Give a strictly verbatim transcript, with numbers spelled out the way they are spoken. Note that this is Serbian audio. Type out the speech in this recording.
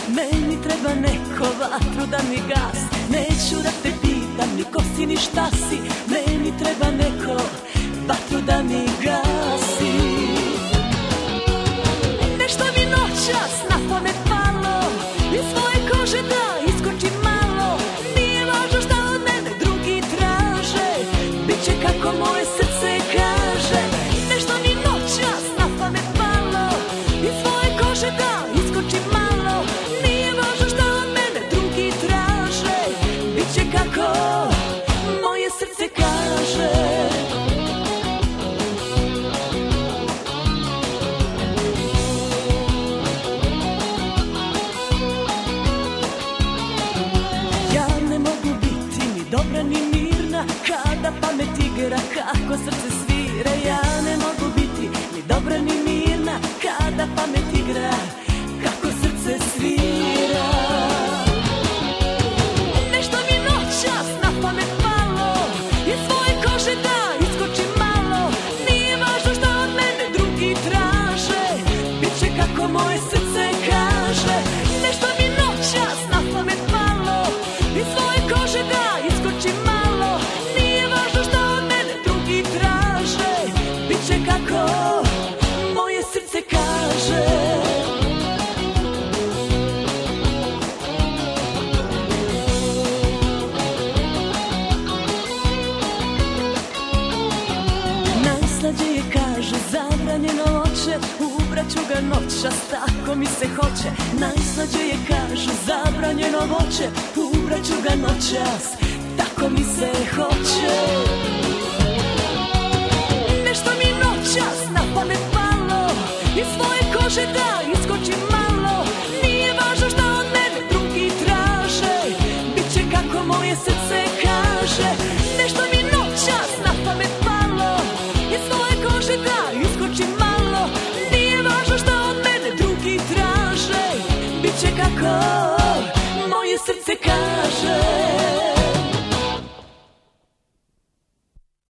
Meni treba neko vatru da mi gas. Neću da te pitam ni ko si ni šta si. Meni treba neko vatru da mi gasi. Nešto mi noćas na pamet palo, iz svoje kože da iskočim malo. Nije važno šta od mene drugi traže, biće kako moje srce kaže. Nešto mi noćas na pamet palo, iz svoje kože da iskočim malo. Nije važno šta od mene drugi traže, biće kako moje srce kaže. Dobra ni mirna, kada pamet igra, kako srce svira. Ja ne mogu biti ni dobra ni mirna, kada pamet igra, kako srce svira. Nešto mi noćas na pamet palo, iz svoje kože da iskočim malo. Nije važno šta od mene drugi traže, biće kako moje srce kaže. Nešto mi noćas na pamet palo, iz svoje kože da iskočim malo. Nije važno šta od mene drugi traže, biće kako moje srce kaže. Najslađe je kaže zabranjeno voće, ubraću ga noćas, tako mi se hoće. Najslađe je kažu zabranjeno voće, ubraću ga noćas, tako mi se hoće. Nešto mi noćas na pamet palo, iz svoje kože da iskočim malo. Nije važno šta od mene drugi traže, biće kako moje srce kaže. Nešto mi noćas na pamet palo, iz svoje kože da iskočim malo. Nije važno šta od mene drugi traže, biće kako moje srce kaže.